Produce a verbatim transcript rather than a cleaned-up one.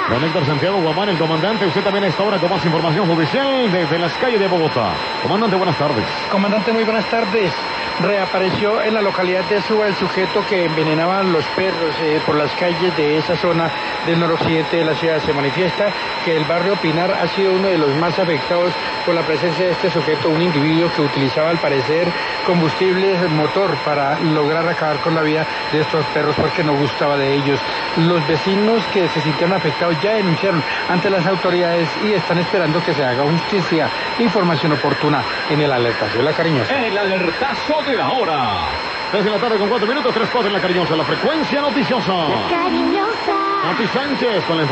Don Héctor Santiago Guamán, el comandante. Usted también a esta hora con más información judicial desde las calles de Bogotá. Comandante, buenas tardes. Comandante, muy buenas tardes. Reapareció en la localidad de Suba el sujeto que envenenaba a los perros eh, por las calles de esa zona del noroccidente de la ciudad. Se manifiesta que el barrio Pinar ha sido uno de los más afectados por la presencia de este sujeto, un individuo que utilizaba al parecer combustible motor para lograr acabar con la vida de estos perros porque no gustaba de ellos. Los vecinos que se sintieron afectados ya denunciaron ante las autoridades y están esperando que se haga justicia. Información oportuna en el alertazo de La Cariñosa. El alertazo de la hora. Tres de la tarde con cuatro minutos, tres cuatro en La Cariñosa. La frecuencia noticiosa. La Cariñosa. Noti Sánchez con la